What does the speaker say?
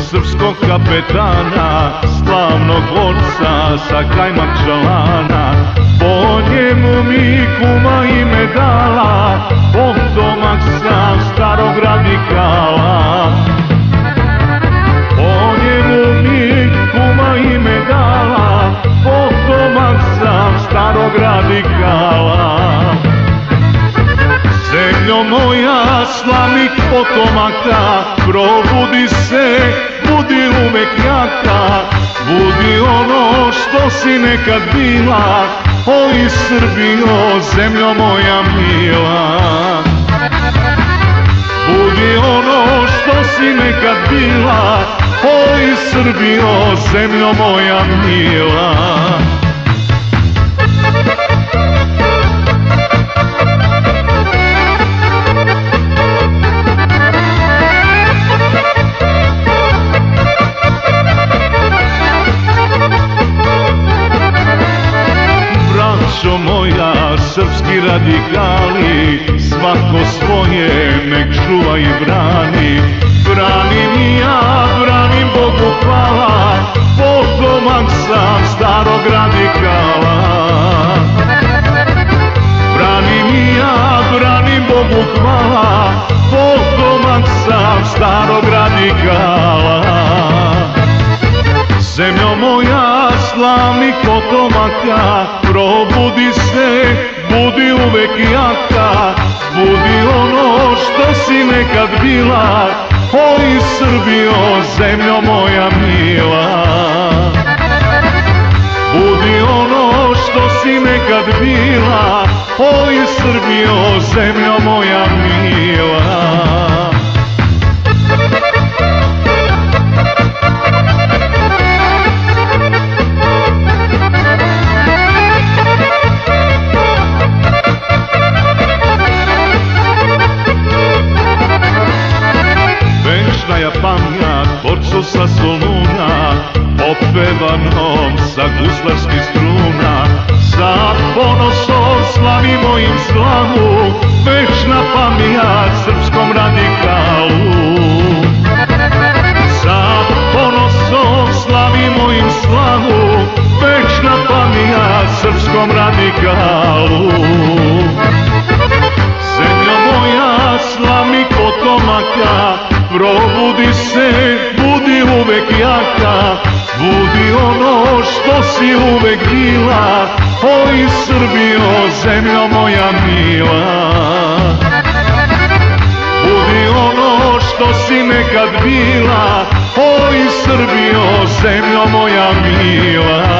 srpskog kapetana, slavnog borca sa Kajmakčalana. Po njemu mi kuma i medala, potomak sam starog radikala. Po njemu mi kuma i medala, potomak sam starog radikala. Zemljo moja, slavnih potomaka, probudi se, budi uvek jaka, budi ono što si nekad bila, oj Srbijo, zemljo moja mila. Budi ono što si nekad bila, oj Srbijo, zemljo moja mila. Braćo moja, srpski radikali, svako svoje nek čuva i brani. Branim i ja, branim Bogu hvala, potomak sam starog radikala. Branim i ja, branim Bogu hvala, potomak sam starog radikala. Zemljo moja, slavnih potomaka, probudi se, budi uvek jaka, budi ono što si nekad bila, oj Srbijo, zemljo moja mila. Budi ono što si nekad bila, oj Srbijo, zemljo moja mila. Pamjak borcu sa Soluna, opevanom sa guslarskih struna, sa ponosom slavimo im slavu, večna pamjak srpskom radikalu. Sa ponosom slavimo im slavu, večna pamjak srpskom radikalu. Zemljo moja, slavnih potomaka, probudi se, budi uvek jaka, budi ono što si uvek bila, oj Srbijo, zemljo moja mila. Budi ono što si nekad bila, oj Srbijo, zemljo moja mila.